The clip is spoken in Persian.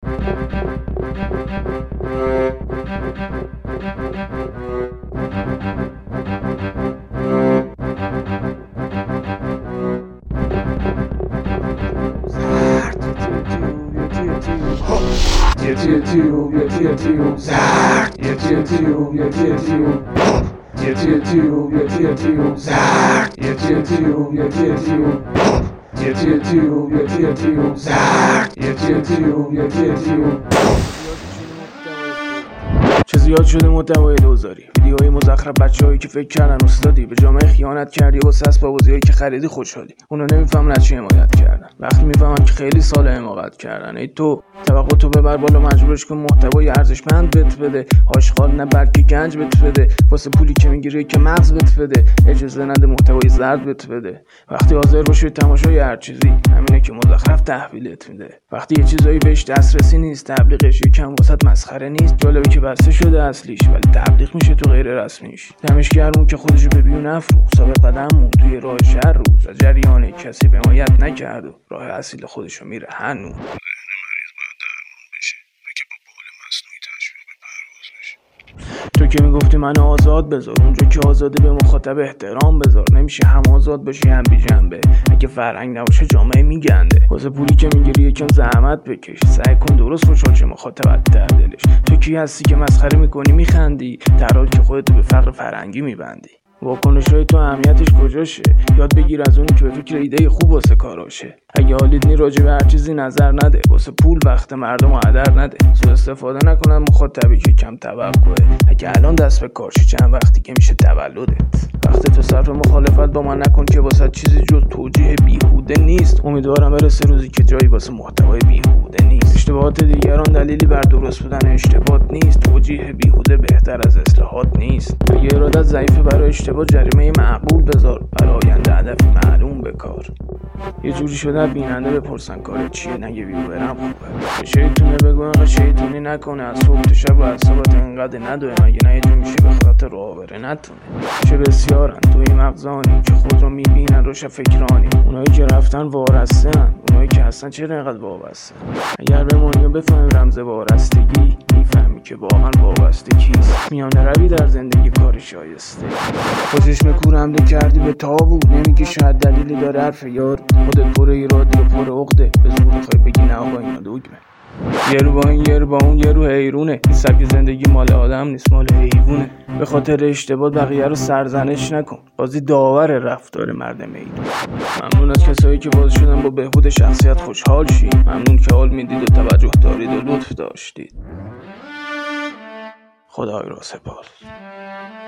چه زیاد شده محتوای دوزاری، ویدیوهای مزخرف، بچه‌هایی که فکر کردن استادی، به جامعه خیانت کردی و سس با بازیایی که خریدی خوشحالی. اونا نمیفهمن از چی حمایت کردن. وقتی میفهمن که خیلی سال حماقت کردن. ای تو توقعتو ببر بالا، مجبورش کن محتوای ارزشمند بهت بده. آشغال نه بلکه گنج بهت بده. واسه پولی که میگیری که مغز بهت بده. اجازه نده محتوای زرد بهت بده. وقتی حاضر باشی تماشای هر چیزی، همینه که مزخرف تحویلت میده. وقتی یه چیزایی بهش دسترسی نیست، تبلیغش یکم واسط مسخره نیست. جالبه که بسته شده اصلیش ولی تبلیغ میشه تو غیر رسمیش. دمش گرمون که خودشو به بیون نفروخ، ثابت قدممون توی راه شهر روز از جریان کسی به حمایت نکرد و راه اصیل خودشو میره هنوز. تو که میگفتی من آزاد بذار، اونجا که آزادی به مخاطب احترام بذار. نمیشه هم آزاد باشی هم بی جنبه، اگه فرهنگ نباشه جامعه میگنده. واسه پولی که میگیری یکم زحمت بکش، سعی کن درست خوشحال شه مخاطبت در دلش. تو کی هستی که مسخره میکنی میخندی، در حالی که خودتو به فقر فرهنگی میبندی؟ واکنشای تو اهمیتش کجاشه؟ یاد بگیر از اونی که به فکر ایده خوب واسه کاراشه. اگه حالیت نی راجع به هر چیزی نظر نده، واسه پول وقت مردم هدر نده. سوء استفاده نکنن مخاطبی که کم توقعه. اگه الان دست به کارشی چند وقتی که میشه تولدت. وقت تو صرف مخالفت با من نکن که واسه چیزی جز توجیه بیهوده نیست. امیدوارم برسه روزی که جایی واسه محتوای بیهوده نیست. اشتباهات دیگران دلیلی بر درست بودن اشتباه نیست. توجیه بیهوده بهتر از اصلاحات نیست. اگه ارادت ضعیفه برای اشتباه، جریمه معقول بذار. برای آینده هدف معلوم بکار. یه جوری شده بیننده بپرسن کار چیه، نگه ویورم خوبه. به شیطونه بگو انقدر شیطونی نکنه، از صبح تا شب و اعصابت انقدر ندوه. مگه نه یه جور میشه به خاطر راه بره نتونه. چه بسیارن توی مغزانی که خود رو میبینن روش فکرانی. اونایی که رفتن وارستن، اونایی که هستن چرا انقدر وابسته. اگر بمونی و بفهمی رمز وارستگی، میفهمی که واقعا وابسته کیست. میانه روی در زندگی کار شایسته. با چشم کور حمله کردی به تابو، نمیگی شاید دلیلی داره حرف یار. خودت پر ایرادی و پر عقده، به زور میخوای بگی نه آقا اینا دوگمه. یه رو با این یه رو با اون، یه رو حیرونه. این سبک زندگی مال آدم نیست، مال حیوونه. به خاطر اشتباه بقیه رو سرزنش نکن. بازی داور رفتار مرد میدون. ممنون از کسایی که باز شدن با بهبود شخصیت خوشحال شید. ممنون که حال میدید و توجه دارید و لطف داشتید. خدای را سپاس.